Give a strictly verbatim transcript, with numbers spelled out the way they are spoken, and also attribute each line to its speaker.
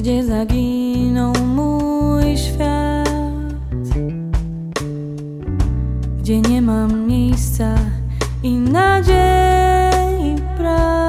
Speaker 1: gdzie zaginął mój świat, gdzie nie mam miejsca i nadziei praw.